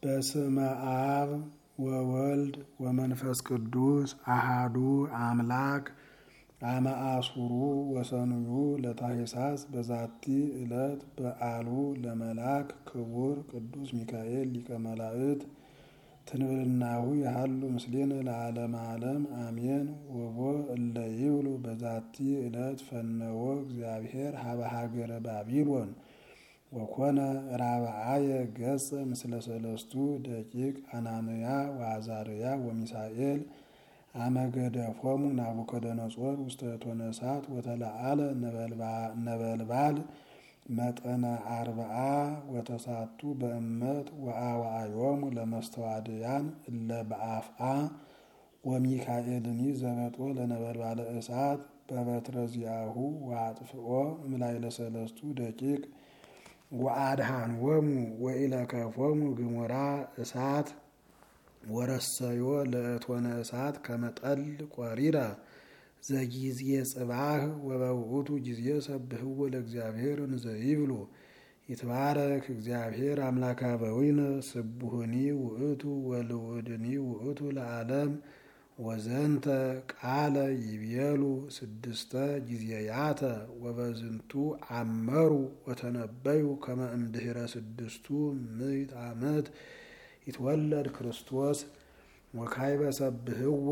በስመ አብ ወወልድ ወመንፈስ ቅዱስ አሃዱ አምላክ አመ አሱሩ ወሰኑዩ ለታኅሳስ በዛቲ ዕለት በዓሉ ለመልአክ ክቡር ቅዱስ ሚካኤል ሊቀ መላእክት ትንብልናሁ ያሃሉ ምስሌነ ለዓለመ ዓለም አሜን። ወቦ እለ ይብሉ በዛቲ ዕለት ፈነወ እግዚአብሔር ሀበ ሀገረ ባቢሎን ወኮነ ራብዓየ ገጸ ምስለ ሰለስቱ ደቂቅ አናንያ ወአዛርያ ወሚሳኤል አመ ገደፎሙ ናቡከደነጾር ውስተ እቶነ እሳት ወተለዓለ ነበልባል መጠነ 40 ወተሳቱ በእመት ወአዋዮሙ ለመስተዋድያን እለ በአፍአ ወሚካኤልኒ ዘበጦ ለነበልባለ እሳት በበትረ ዚአሁ ወአጥፍኦ እምላዕለ ሰለስቱ ደቂቅ ወአድኃኖሙ ወኢለከፎሙ ግሙራ እሳት ወረሰዮ ለእቶነ እሳት ከመጠል ቆሪረ ዘጊዜ ጽባህ ወበውእቱ ጊዜ ሰብህዎ ለእግዚአብሔር እንዘይብሉ ይትባረክ እግዚአብሔር አምላከ አበዊነ ስቡህኒ ውእቱ ወልዑድኒ ውእቱ ለዓለም ወዘንተ ቃለ ይቤሉ ስድስተ ጊዜያተ ወበዝንቱ አመሩ ወተነበዩ ከመ እምድኅረ ስድስቱ ምዕት ዓመት ይትወለድ ክርስቶስ ወካዕበ ሰብህዎ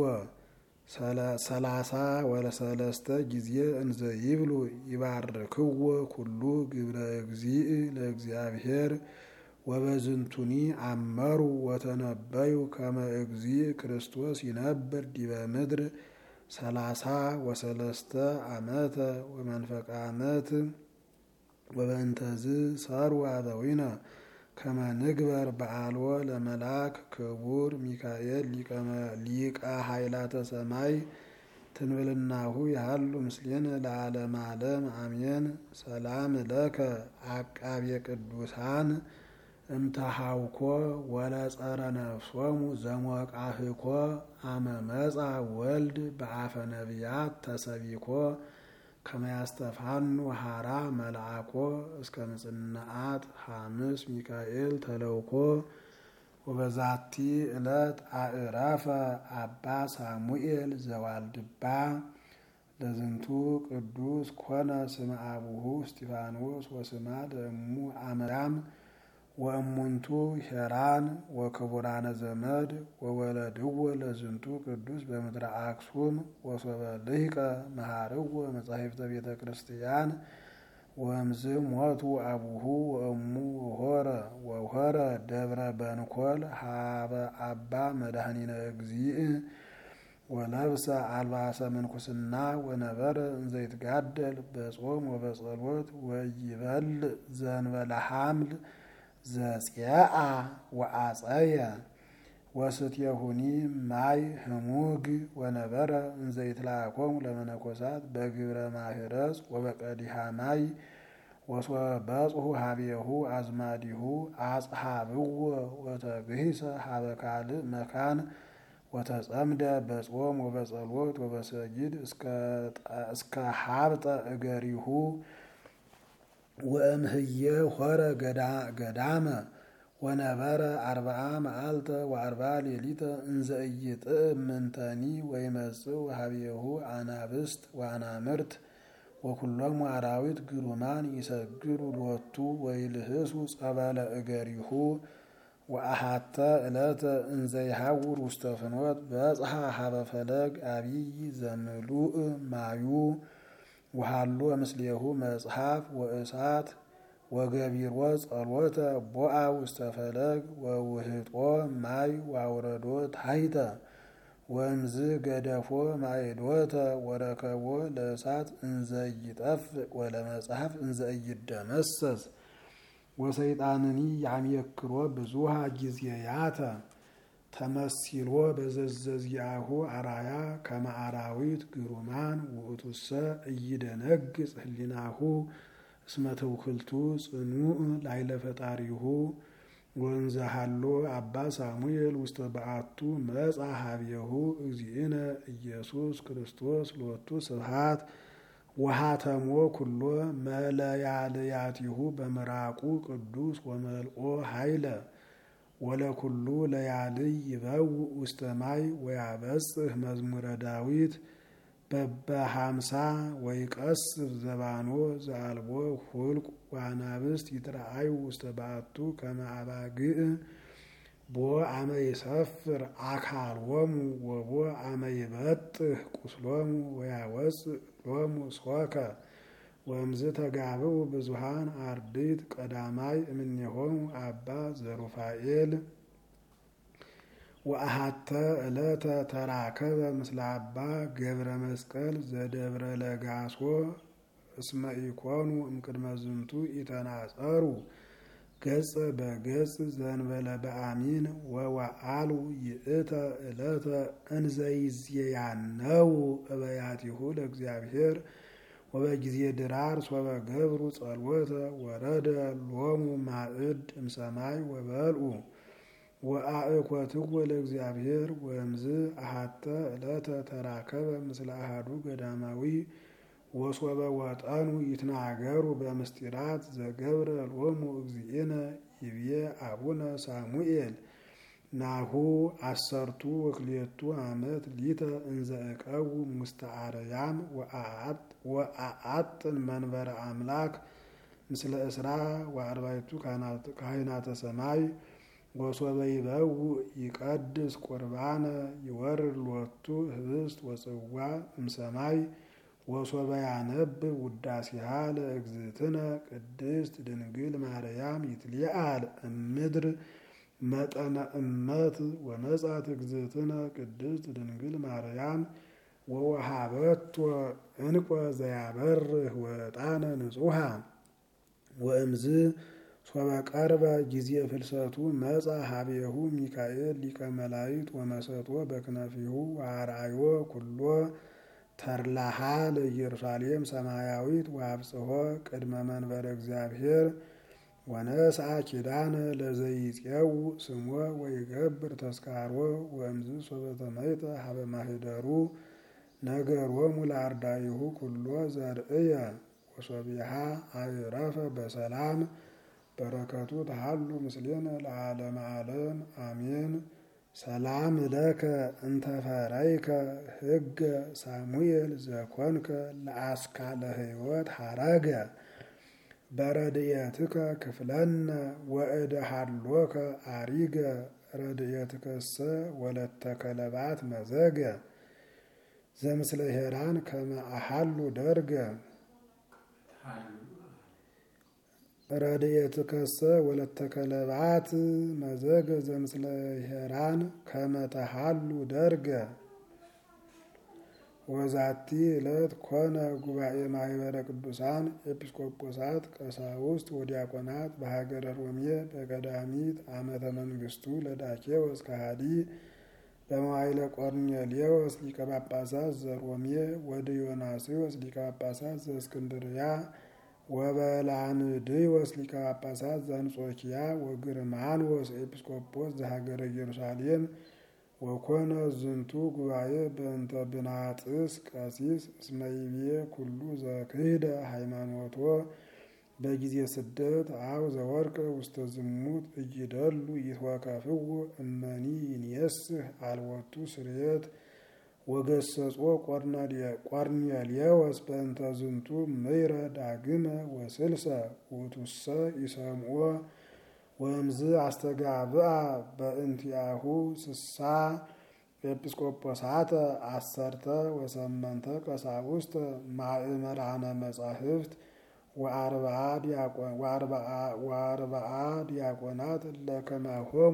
30 ወለሰለስተ ጊዜ እንዘ ይብሉ ይባርክዎ ኩሉ ግብረ እግዚእ ለእግዚአብሔር ወበዝንቱኒ አመሩ ወተነበዩ ከመ እግዚእ ክርስቶስ ይነብር ዲበ ምድር 33 ዓመተ ወመንፈቀ ዓመት ወበእንተዝ ሰሩ አበዊነ ከመ ንግበር በዓልዎ ለመልአክ ክቡር ሚካኤል ሊቀ ኃይላተ ሰማይ ትንብልናሁ ያሃሉ ምስሌነ ለዓለመ ዓለም አሜን። ሰላም ለከ አቃቤ ቅዱሳን እምተሃውኮ ወለጸረ ነፍሶሙ ዘሞቃህኮ አመ መጻ ወልድ በአፈ ነቢያት ተሰቢኮ ከመ ያስተፋኑ ሀራ መልአኮ እስከ ምጽናዓት ሐምስ ሚካኤል ተለውኮ ወበዛቲ ዕለት አዕረፈ አባ ሳሙኤል ዘዋልድባ ለዝንቱ ቅዱስ ኮነ ስመ አቡሁ እስጢፋኖስ ወስማ ለእሙ አመራም ወእሙንቱ ሄራን ወክቡራነ ዘመድ ወወለድዎ ለዝንቱ ቅዱስ በምድረ አክሱም ወሶበ ልሂቀ መሃርዎ መጻሕፍተ ቤተ ክርስቲያን ወእምዝ ሞቱ አቡሁ ወእሙ ወሆረ ደብረ በንኮል ሀበ አባ መድኃኒነ እግዚእ ወለብሰ አልባሰ ምንኩስና ወነበረ እንዘ ይትጋደል በጾም ወበጸሎት ወይበልዕ ዘእንበለ ሐምል ዘጽአ ወአጸየ ወስትየሁኒ ማይ ህሙግ ወነበረ እንዘ ይትላኮሙ ለመነኮሳት በግብረ ማህረጽ ወበቀዲሃ ማይ ወሶበጽሑ ሀቤሁ አዝማዲሁ አጽሐብዎ ወተግሂሰ ሀበ ካልእ መካን ወተጸምደ በጾም ወበጸሎት ወበሰጊድ እስከ ሀብጠ እገሪሁ ወእምህየ ሆረ ገዳመ ወነበረ 40 መዓልተ ወ40 ሌሊተ እንዘ ኢይጥዕም ምንተኒ ወይመጽእ ሀቤሁ አናብስት ወአናምርት ወኩሎሙ አራዊት ግሩማን ይሰግዱ ሎቱ ወይልህሱ ጸበለ እገሪሁ ወአሃተ ዕለተ እንዘ ይሐውር ውስተ ፍኖት በጽሐ ሀበ ፈለግ አቢይ ዘምሉእ ማዩ ወሃሎ ምስሌሁ መጽሐፍ ወእሳት ወገቢሮ ጸሎተ ቦአ ውስተ ፈለግ ወውህጦ ማይ ዋውረዶ ታሕተ ወእምዝ ገደፎ ማይዶተ ወረከቦ ለእሳት እንዘ ይጠፍእ ወለመጽሐፍ እንዘ ይደመሰስ ወሰይጣንኒ ያምየክሮ ብዙሃ ጊዜያተ ተመሲሎ በዘዘዚአሁ አራያ ከመ አራዊት ግሩማን ውእቱሰ ኢይደነግጽ ህሊናሁ እስመ ትውክልቱ ጽኑዕ ላዕለ ፈጣሪሁ ወእንዘ ሀሎ አባ ሳሙኤል ውስተ በዓቱ መጻ ሀቤሁ እግዚእነ ኢየሱስ ክርስቶስ ሎቱ ስብሐት ወሃተሞ ኩሎ መለያልያቲሁ በምራቁ ቅዱስ ወመልኦ ኃይለ ወለኩሉ ለያልይ ይበው ውስተ ማይ ወያበጽህ መዝሙረ ዳዊት በበሃምሳ ወይቀስፍ ዘባኖ ዘአልቦ ሁልቅ ወአናብስት ይትረአዩ ውስተ ባቱ ከመ አባግዕ ቦ አመ ይሰፍር አካሎሙ ወቦ አመ ይበጥህ ቁስሎሙ ወያወፅእ ሎሙ ሶከ ወእምዝ ተጋብኡ ብዙሃን አርድእት ቀዳማይ እምኔሆሙ አባ ዘሩፋኤል ወአሃተ ዕለተ ተራከበ ምስለ አባ ገብረ መስቀል ዘደብረ ለጋሶ እስመ ኢኮኑ እምቅድመ ዝንቱ ኢተናጸሩ ገጸ በገጽ ዘንበለ በአሚን ወወአሉ ይእተ ዕለተ እንዘይዝያነው እበያቲሁ ለእግዚአብሔር ወበጊዜ ድራር ሶበ ገብሩ ጸልወተ ወረደ ሎሙ ማዕድ እምሰማይ ወበልዑ ወአእኮትዎ ለእግዚአብሔር ወእምዝ አሃተ ዕለተ ተራከበ ምስለ አሃዱ ገዳማዊ ወሶበ ወጠኑ ይትናገሩ በምስጢራት ዘገብረ ሎሙ እግዚእነ ይብዬ አቡነ ሳሙኤል ናሁ 12 ዓመት ሊተ እንዘ እቀውም ውስተ አርያም ወአአጥን መንበረ አምላክ ምስለ እስራ ወአርባዕቱ ካህናተ ሰማይ ወሶበ ይበው ይቀድስ ቁርባነ ይወርድ ሎቱ ህብስት ወጽዋ እምሰማይ ወሶበ ያነብብ ውዳሴሃ ለእግዝእትነ ቅድስት ድንግል ማርያም ይትሊአል እምድር መጠነ እመት ወመጻት እግዝእትነ ቅድስት ድንግል ማርያም ወወሃበቶ እንቆ ዘያበርህ ወዕጣነ ንጹሃ ወእምዝ ሶበ ቀርበ ጊዜ ፍልሰቱ መጻ ሀቤሁ ሚካኤል ሊቀ መላእክት ወመሰጦ በክነፊሁ ወአርአዮ ኩሎ ተርላሃ ለኢየሩሳሌም ሰማያዊት ወአብጽሖ ቅድመ መንበረ እግዚአብሔር ወነስአ ኪዳነ ለዘይጼው ስሞ ወይገብር ተስካሮ ወእምዝ ሶበ ተመይጠ ሀበ ማህደሩ ነገሮሙ ለአርዳኢሁ ኩሎ ዘርእየ ወሶቢሃ አዕረፈ በሰላም በረከቱ ተሃሉ ምስሌነ ለዓለመ ዓለም አሜን። ሰላም ለከ እንተፈረይከ ሕገ ሳሙኤል ዘኮንከ ለአስካለ ሕይወት ሐረገ በረድኤትከ ክፍለነ ወእደሃሎከ አሪገ ረድኤትከሰ ወለተ ከለባት መዘገ ዘምስለ ሄራን ከመ አሃሉ ደርገ ረድኤትከሰ ወለተ ከለባት መዘገ ዘምስለ ሄራን ከመ ተሃሉ ደርገ ወዛቲ ዕለት ኮነ ጉባኤ ማህበረ ቅዱሳን ኤጲስቆጶሳት ቀሳውስት ወዲያቆናት በሀገረ ሮሜ በቀዳሚት ዓመተ መንግስቱ ለዳኬዎስ ከሃዲ በመዋዕለ ቆርኔሌዎስ ሊቀ ጳጳሳት ዘሮሜ ወድዮናስዮስ ሊቀ ጳጳሳት ዘእስክንድርያ ወበላንድዮስ ሊቀ ጳጳሳት ዘአንጾኪያ ወግርማኖስ ኤጲስቆጶስ ዘሀገረ ኢየሩሳሌም ወኮነ ዝንቱ ጉባኤ በእንተ ብናጥስ ቀሲስ እስመ ይቤ ኩሉ ዘክህደ ሃይማኖቶ በጊዜ ስደት አው ዘወርቀ ውስተ ዝሙት እይደሉ ይትወከፍዎ እመኒ ይንየስህ አልወቱ ስርየት ወገሰጾ ቆርኔሌዎስ በእንተ ዝንቱ ምይረ ዳግመ ወስልሰ ውእቱሰ ይሰምዖ ወእምዝ አስተጋብአ በእንቲአሁ ስሳ ኤጲስቆጶሳተ 18 ቀሳውስተ ማእመራነ መጻሕፍት ወአርብዓ ዲያቆናት ለከማሆሙ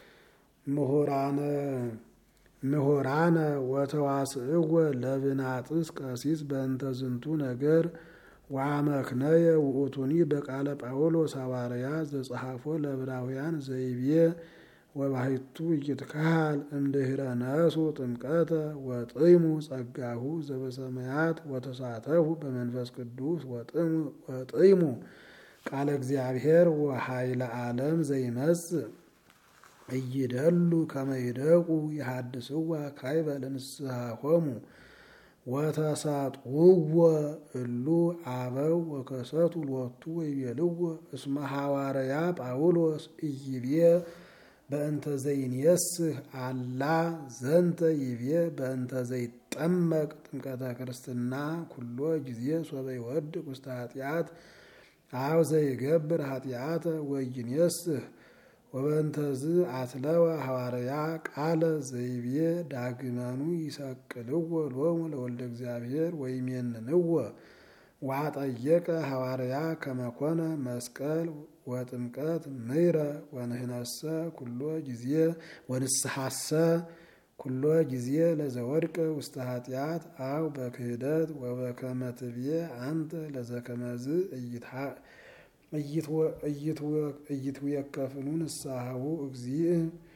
ምሁራነ ወተዋስእወ ለብናጥስ ቀሲስ በእንተ ዝንቱ ነገር ወአመክነየ ውእቱኒ በቃለ ጳውሎስ ሐዋርያ ዘጸሐፎ ለዕብራውያን ዘይቤ ወባሕቱ ይትካሃል እምድኅረ ነሱ ጥምቀተ ወጥይሙ ጸጋሁ ዘበሰማያት ወተሳተፉ በመንፈስ ቅዱስ ወጥይሙ ቃለ እግዚአብሔር ወኃይለ ዓለም ዘይመጽእ እይደሉ ከመ ይደቁ ይሐድስዋ ካይበ ለንስሐሆሙ ወተሳጥውዎ እሉ አበው ወከሰቱ ሎቱ ወይቤልዎ እስመ ሐዋርያ ጳውሎስ ኢይቤ በእንተ ዘይንየስህ አላ ዘንተ ይቤ በእንተ ዘይጠመቅ ጥምቀተ ክርስትና ኩሎ ጊዜ ሶበ ይወድቅ ውስተ ኃጢአት አው ዘይገብር ኃጢአተ ወይንየስህ ወበእንተዝ አትለወ ሐዋርያ ቃለ ዘይቤ ዳግመኑ ይሰቅልዎ ሎሙ ለወልደ እግዚአብሔር ወይሜንንዎ ወአጠየቀ ሐዋርያ ከመኮነ መስቀል ወጥምቀት ምይረ ወንህነሰ ኩሎ ጊዜ ወንስሐሰ ኩሎ ጊዜ ለዘወድቀ ውስተ ኃጢአት አው በክህደት ወበከመ ትቤ አንተ ለዘከመዝ እይትወከፍኑ ንስሐሁ እግዚእ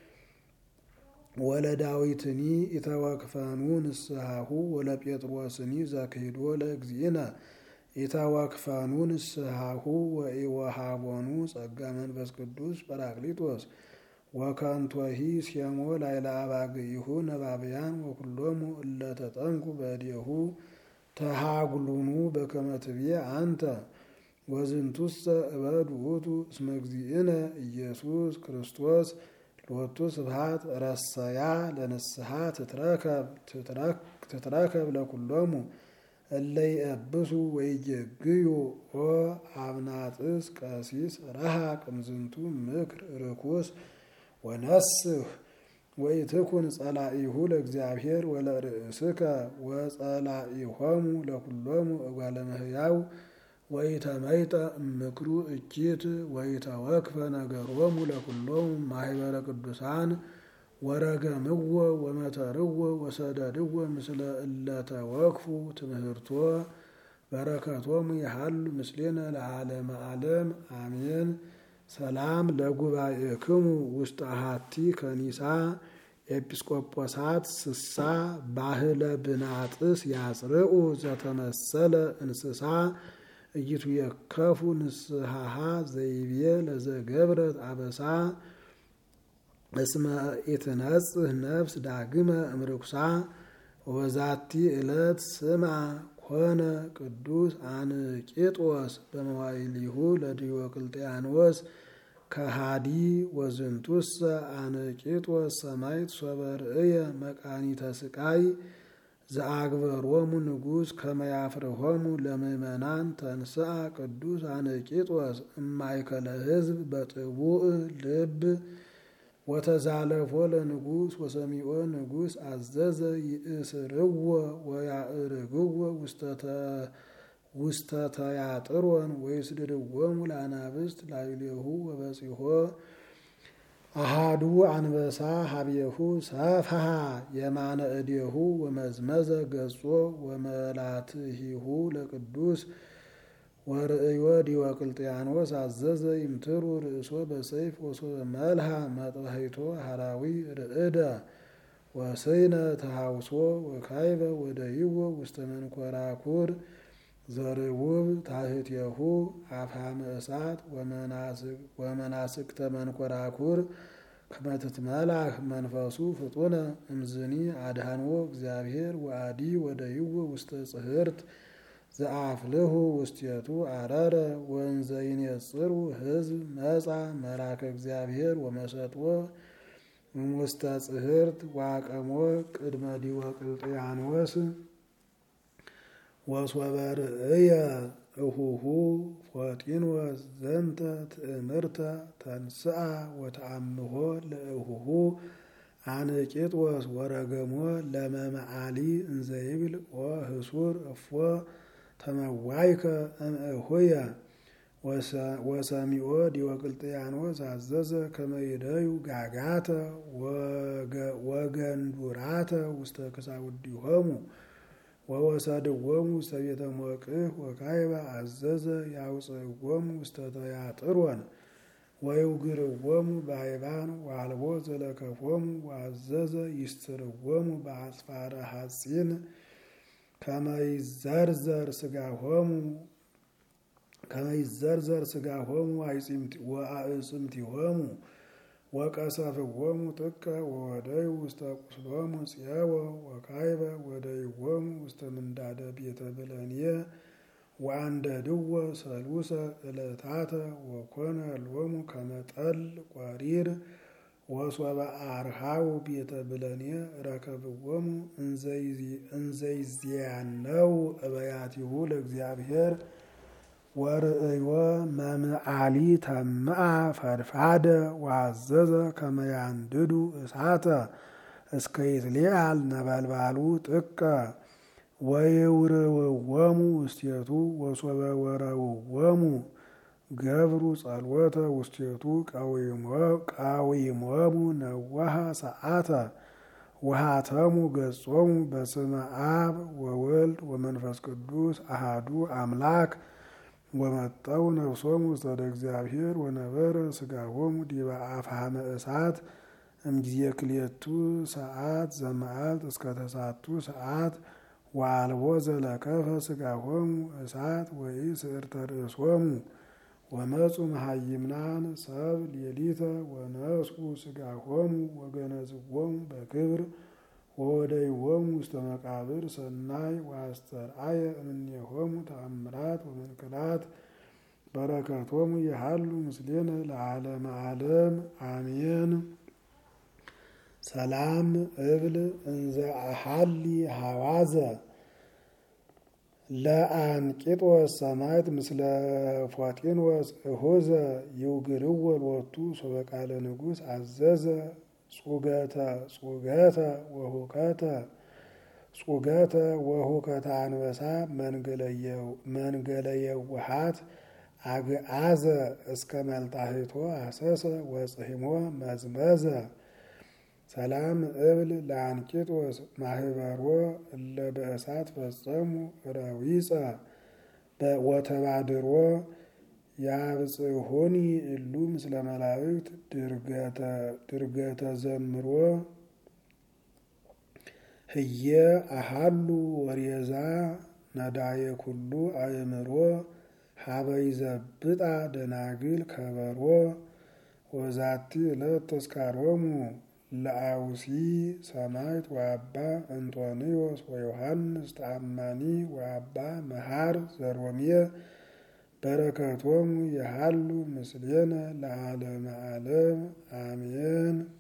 ወለዳዊትኒ ኢተወክፈኑ ንስሐሁ ወለጴጥሮስኒ ዘክህዶ ለእግዚእነ ኢተወክፈኑ ንስሐሁ ወኢወሃቦኑ ጸጋ መንፈስ ቅዱስ ጰራቅሊጦስ ወከንቶሂ ሴሞ ላዕለ አባግዒሁ ነባብያን ወኩሎሙ እለ ተጠምቁ በእዴሁ ተሃጉሉኑ በከመ ትቤ አንተ ወዝንቱሰ እበድ ውእቱ እስመ እግዚእነ ኢየሱስ ክርስቶስ ሎቱ ስብሐት ረሰያ ለንስሐ ትትረከብ ለኩሎሙ እለ ይእብሱ ወይጀግዩ ኦ አብናጥስ ቀሲስ ረሃቅ እምዝንቱ ምክር ርኩስ ወነስህ ወኢትኩን ጸላኢሁ ለእግዚአብሔር ወለርእስከ ወጸላኢሆሙ ለኩሎሙ እጓለ እመሕያው ወኢተመይጠ እምክሩ እኪት ወኢተወክፈ ነገሮሙ ለኩሎሙ ማኅበረ ቅዱሳን ወረገምዎ ወመተርዎ ወሰደድዎ ምስለ እለ ተወክፉ ትምህርቶ በረከቶሙ ይሃሉ ምስሌነ ለዓለመ ዓለም አሜን። ሰላም ለጉባኤክሙ ውስተ አሐቲ ከኒሳ ኤጲስቆጶሳት ስሳ ባህለ ብናጥስ ያጽርኡ ዘተመሰለ እንስሳ ኢይትዌከፉ ንስሐሃ ዘይቤ ለዘገብረት አበሳ እስመ ኢትነጽህ ነፍስ ዳግመ እምርኩሳ ወዛቲ ዕለት ስምዐ ኮነ ቅዱስ አንቂጦስ በመዋዕሊሁ ለዲዮቅልጥያኖስ ከሃዲ ወዝንቱሰ አንቂጦስ ሰማዕት ሶበ ርእየ መቃኒተ ስቃይ ዘአግበሮሙ ንጉሥ ከመ ያፍርሆሙ ለምእመናን ተንሥአ ቅዱስ አንቂጦስ እማእከለ ሕዝብ በጥቡዕ ልብ ወተዛለፎ ለንጉሥ ወሰሚዖ ንጉሥ አዘዘ ይእስርዎ ወያዕርግዎ ውስተ ተያጥሮን ወይስድድዎሙ ለአናብስት ላዕሌሁ ወበጺሖ አሃዱ አንበሳ ሀቤሁ ሰፍሐ የማነ እዴሁ ወመዝመዘ ገጾ ወመላትሂሁ ለቅዱስ ወርእዮ ዲዮቅልጥያኖስ አዘዘ ይምትሩ ርእሶ በሰይፍ ወሶበ መልሃ መጥባሕቶ ሐራዊ ርዕደ ወሰይነ ተሐውሶ ወካይበ ወደይዎ ውስተ መንኰራኵር ዘርቡብ ታሕቲሁ አፍሃመ እሳት ወመናስክተ መንኰራኵር ከመ ትትመላህ መንፈሱ ፍጡነ እምዝኒ አድኃንዎ እግዚአብሔር ወአዲ ወደይዎ ውስተ ጽሕርት ዘአፍልሁ ውስቴቱ አረረ ወእንዘ ይኔጽሩ ሕዝብ መጻ መልአከ እግዚአብሔር ወመሰጥዎ እምውስተ ጽሕርት ወአቀሞ ቅድመ ዲዮቅልጥያኖስ ወሶበ ርእየ እሁሁ ፎጢኖስ ዘንተ ትእምርተ ተንሥአ ወተአምሖ ለእሁሁ አንቂጦስ ወረገሞ ለመመዓሊ እንዘ ይብል ኦ ህሱር እፎ ተመዋይከ እምእሁየ ወሰሚዖ ዲዮቅልጥያኖስ አዘዘ ከመ ይደዩ ጋጋተ ወገንዱራተ ውስተ ክሳውዲሆሙ ወወሰድዎሙ ውስተ ቤተ ሞቅህ ወካይበ አዘዘ ያውፅእዎሙ ውስተ ተያጥሮን ወይውግርዎሙ በአይባን ወአልቦ ዘለከፎሙ ወአዘዘ ይስትርዎሙ በአጽፋረ ሐጺን ከመ ይዘርዘር ሥጋሆሙ ወአዕጽምቲሆሙ ወቀሰፍዎሙ ጥቀ ወወደዩ ውስተ ቁስሎሙ ጽየወ ወካይበ ወደይዎሙ ውስተ ምንዳደ ቤተ ብለንየ ወአንደድዎ ሰሉሰ ዕለታተ ወኮነ ሎሙ ከመ ጠል ቆሪር ወሶበ አርሃው ቤተ ብለኔ ረከብዎሙ እንዘይዝያነው እበያቲሁ ለእግዚአብሔር ወርእዮ መምዓሊ ተምአ ፈድፋደ ወአዘዘ ከመ ያንድዱ እሳተ እስከ ይትሊዓል ነበልባሉ ጥቀ ወይውርውዎሙ ውስቴቱ ወሶበ ወረውዎሙ ገብሩ ጸልወተ ውስቴቱ ቃዊሞሙ ነዋሃ ሰዓተ ወሃተሙ ገጾሙ በስመ አብ ወወልድ ወመንፈስ ቅዱስ አሃዱ አምላክ ወመጠው ነፍሶሙ ውስተ እግዚአብሔር ወነበረ ሥጋሆሙ ዲበ አፍሃመ እሳት እምጊዜ ክልኤቱ ሰዓት ዘመዓልት እስከ ተሳቱ ሰዓት ወአልቦ ዘለከፈ ሥጋሆሙ እሳት ወኢስዕርተ ርእሶሙ ወመፁ መሃይምናን ሰብ ሌሊተ ወነስኡ ሥጋሆሙ ወገነዝዎሙ በክብር ወወደይዎሙ ውስተ መቃብር ሰናይ ወአስተርአየ እምኔሆሙ ተአምራት ወመንክራት በረከቶሙ የሃሉ ምስሌነ ለዓለመ ዓለም አሜን። ሰላም እብል እንዘ አሐሊ ሐዋዘ ለአንቂጦስ ሰማዕት ምስለ ፎጢኖስ እሁዘ ይውግርዎ ሎቱ ሶበ ቃለ ንጉሥ አዘዘ ጹገተ ወሁከተ አንበሳ መንገለ የውሃት አግዓዘ እስከ መልጣሂቶ አሰሰ ወጽሕሞ መዝመዘ። ሰላም እብል ለአንቂጦስ ማህበሮ እለ በእሳት ፈጸሙ ረዊፀ ወተባድሮ ያብጽሑኒ እሉ ምስለ መላእክት ድርገተ ዘምሮ ህየ አሃሉ ወሬዛ ነዳየ ኩሉ አእምሮ ሀበይ ዘብጣ ደናግል ከበሮ ወዛቲ ዕለት ተስካሮሙ ለአውሲ ሰማዕት ወአባ እንጦንዮስ ወዮሐንስ ተአማኒ ወአባ መሃር ዘሮሜ በረከቶሙ የሃሉ ምስሌነ ለዓለመ ዓለም አሜን።